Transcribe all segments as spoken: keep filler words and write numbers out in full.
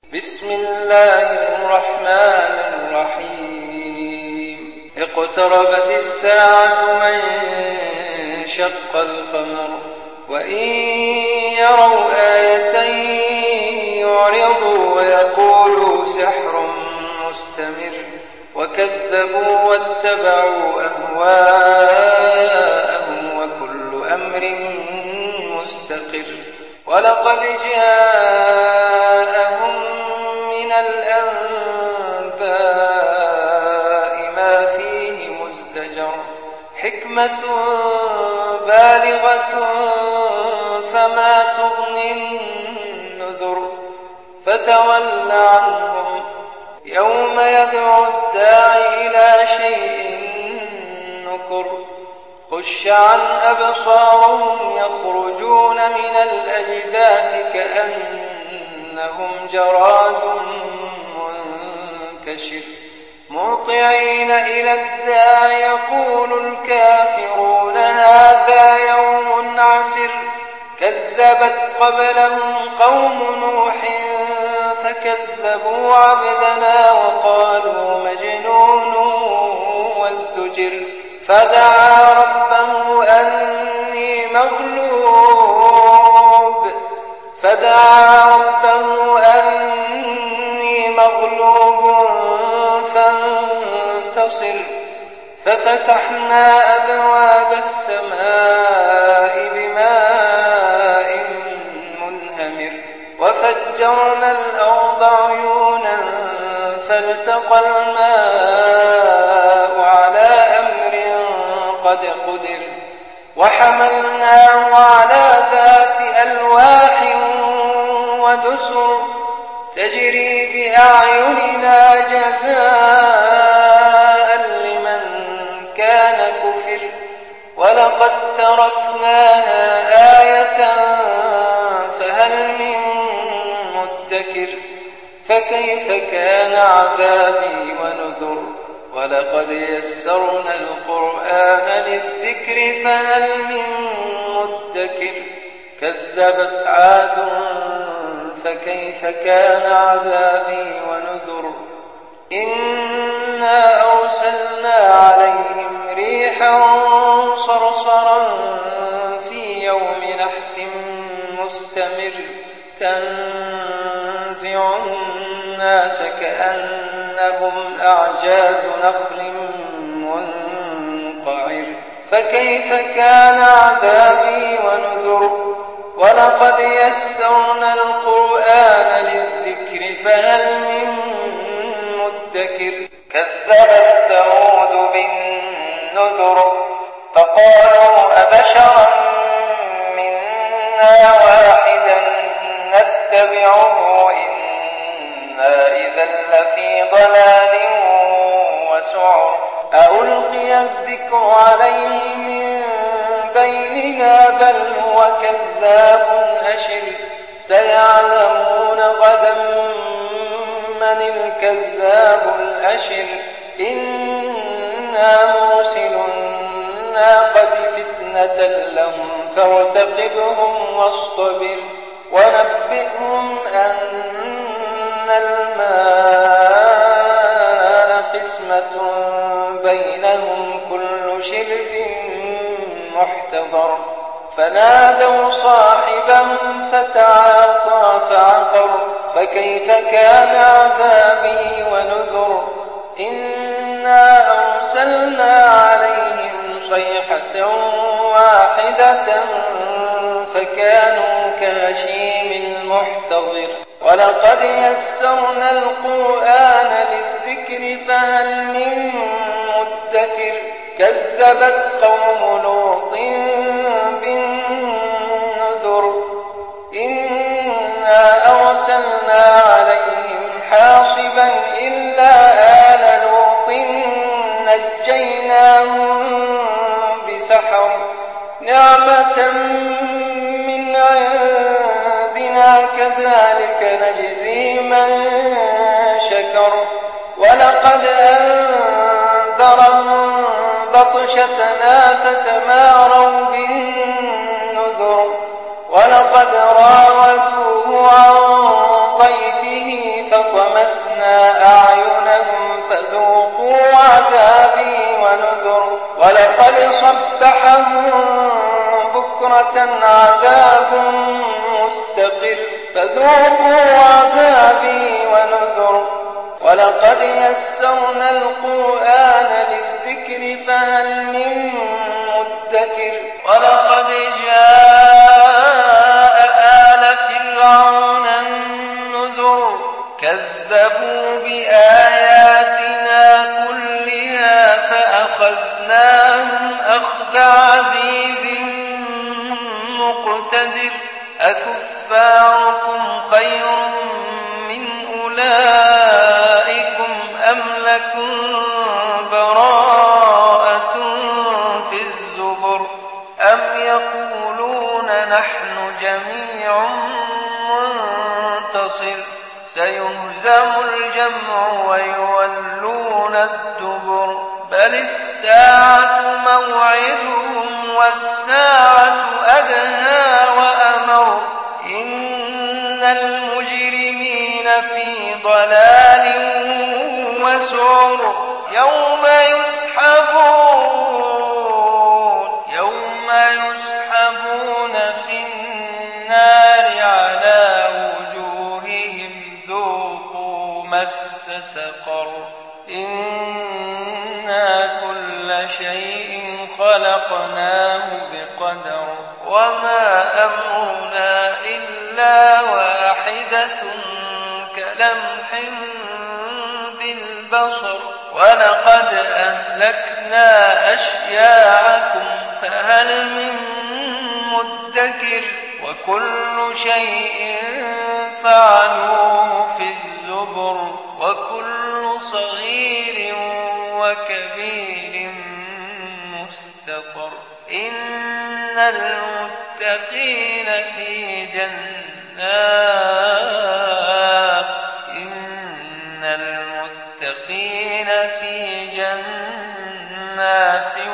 بسم الله الرحمن الرحيم اقتربت الساعة وانشق القمر وإن يروا آية يعرضوا ويقولوا سحر مستمر وكذبوا واتبعوا أهواءهم وكل أمر مستقر ولقد جاءهم من الأنباء ما فيه مزدجر حكمة بالغة فما تغني النذر فتول عنهم يوم يدعو الداعي إلى شيء نكر خش عن أبصارهم يخرجون من الأجداث كأنهم جراد منكشر مهطعين إلى الداعي يقول الكافرون هذا يوم عسر كذبت قبلهم قوم نوح فكذبوا عبدنا وقالوا مجنون وازدجر فدعا ربه أني مغلوب فدعا ربه أني مغلوب فانتصر ففتحنا أبواب السماء بماء منهمر وفجرنا الأرض عيونا فالتقى الماء على أمر قد قدر وحملناه على ذات ألواح ودسر تجري بأعيننا جزاء لمن كان كفر ولقد تركناها آية فهل من مدكر فكيف كان عذابي ونذر ولقد يسرنا القرآن للذكر فهل من مدكر كذبت عاد فكيف كان عذابي ونذر إنا أرسلنا عليهم ريحا صرصرا في يوم نحس مستمر تنزع الناس كأنهم أعجاز نخل منقعر فكيف كان عذابي ونذر ولقد يسرنا القرآن للذكر فهل من مدكر كذبت ثمود بالنذر فقالوا أبشرا منا واحدا نتبعه إنا إذا لفي ضلال وسعر ألقي الذكر عليه من بيننا بل هو كذاب أشر سيعلمون غدا من الكذاب الأشر إنا مرسل الناقة فتنة لهم فارتقبهم واصطبر ونبئهم أن الماء قسمة بينهم كل شرب محتضر فنادوا صاحبهم فتعاطى فعقر فكيف كان عذابي ونذر إنا أرسلنا عليهم صيحة واحدة فكانوا كهشيم المحتضر ولقد يسرنا القرآن للذكر فهل من مدكر كذبت قوم لوط بالنذر إنا أرسلنا عليهم حاصبا إلا آل لوط نجيناهم بسحر نعمة من عندنا كذلك نجزي من شكر ولقد أنذرهم بطشتنا فتماروا بالنذر ولقد راودوه عن ضيفه فطمسنا أعينهم فذوقوا عذابي ونذر ولقد صبحهم بكرة عذاب مستقر فذوقوا عذابي ونذر ولقد يسرنا القرآن للذكر فهل من مدكر ولقد جاء آل فرعون النذر كذبوا بآياتنا كلها فأخذناهم أخذ عزيز مقتدر أكفاركم خير من أولئكم أم لكم براءة في الزبر أم يقولون نحن جميع منتصر سيهزم الجمع ويولون الدبر بل الساعة موعدهم والساعة أدهى وأمر إن المجرمين في ضلال وسعر يوم يسحبون يوم يسحبون في النار على وجوههم ذوقوا مس سقر إنا كل شيء خلقناه بقدر وما أمرنا إلا واحدة كلمح بالبصر ولقد أهلكنا أشياعكم فهل من مدكر وكل شيء فعلوه في الزبر وكل صغير وكبير مستقر إن المتقين في جنات إن المتقين في جنات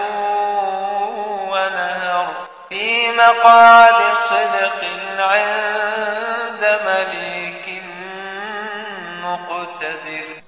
ونهر في مقعد صدق عند مليك مقتدر